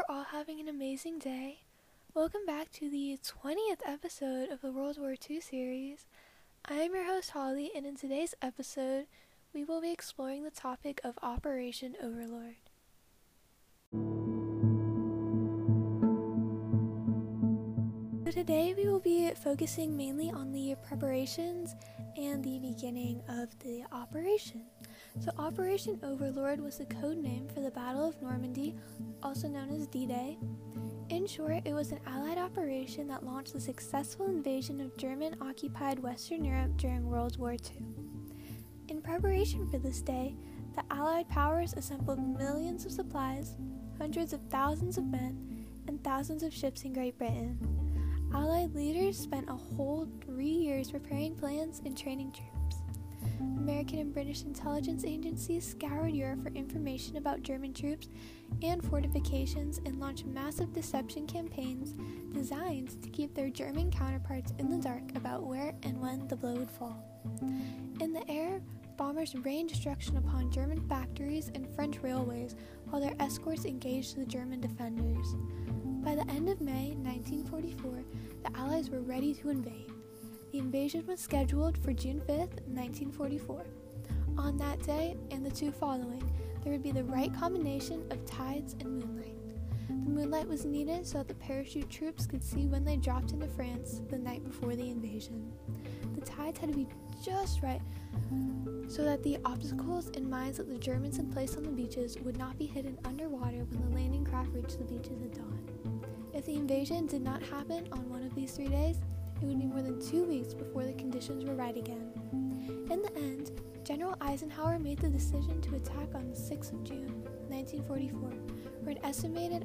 you're all having an amazing day. Welcome back to the 20th episode of the World War II series. I am your host Holly, and in today's episode, we will be exploring the topic of Operation Overlord. So today we will be focusing mainly on the preparations and the beginning of the operation. So Operation Overlord was the code name for the Battle of Normandy, also known as D-Day. In short, it was an Allied operation that launched the successful invasion of German-occupied Western Europe during World War II. In preparation for this day, the Allied powers assembled millions of supplies, hundreds of thousands of men, and thousands of ships in Great Britain. Allied leaders spent a whole 3 years preparing plans and training troops. American and British intelligence agencies scoured Europe for information about German troops and fortifications and launched massive deception campaigns designed to keep their German counterparts in the dark about where and when the blow would fall. In the air, bombers rained destruction upon German factories and French railways while their escorts engaged the German defenders. By the end of May 1944, the Allies were ready to invade. The invasion was scheduled for June 5th, 1944. On that day, and the two following, there would be the right combination of tides and moonlight. The moonlight was needed so that the parachute troops could see when they dropped into France the night before the invasion. The tides had to be just right so that the obstacles and mines that the Germans had placed on the beaches would not be hidden underwater when the landing craft reached the beaches at dawn. If the invasion did not happen on one of these 3 days, it would be more than 2 weeks before the conditions were right again. In the end, General Eisenhower made the decision to attack on the 6th of June, 1944, where an estimated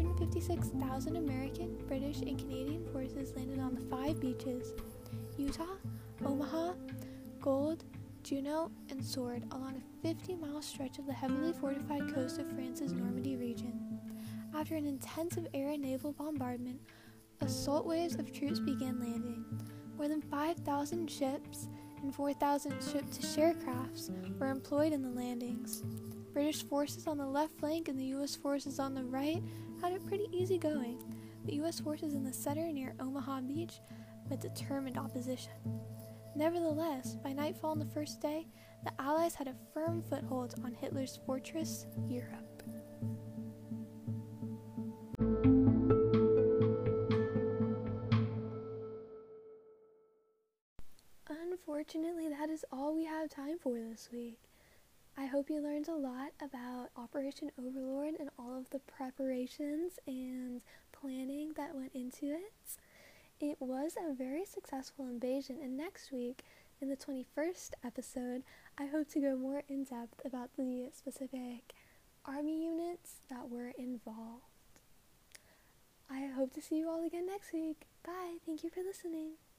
156,000 American, British, and Canadian forces landed on the 5 beaches: Utah, Omaha, Gold, Juno, and Sword, along a 50-mile stretch of the heavily fortified coast of France's Normandy region. After an intensive air and naval bombardment, assault waves of troops began landing. More than 5,000 ships and 4,000 ship-to-share crafts were employed in the landings. British forces on the left flank and the U.S. forces on the right had it pretty easy going. The U.S. forces in the center near Omaha Beach met determined opposition. Nevertheless, by nightfall on the first day, the Allies had a firm foothold on Hitler's fortress, Europe. Unfortunately, that is all we have time for this week. I hope you learned a lot about Operation Overlord and all of the preparations and planning that went into it. It was a very successful invasion, and next week, in the 21st episode, I hope to go more in depth about the specific army units that were involved. I hope to see you all again next week. Bye. Thank you for listening.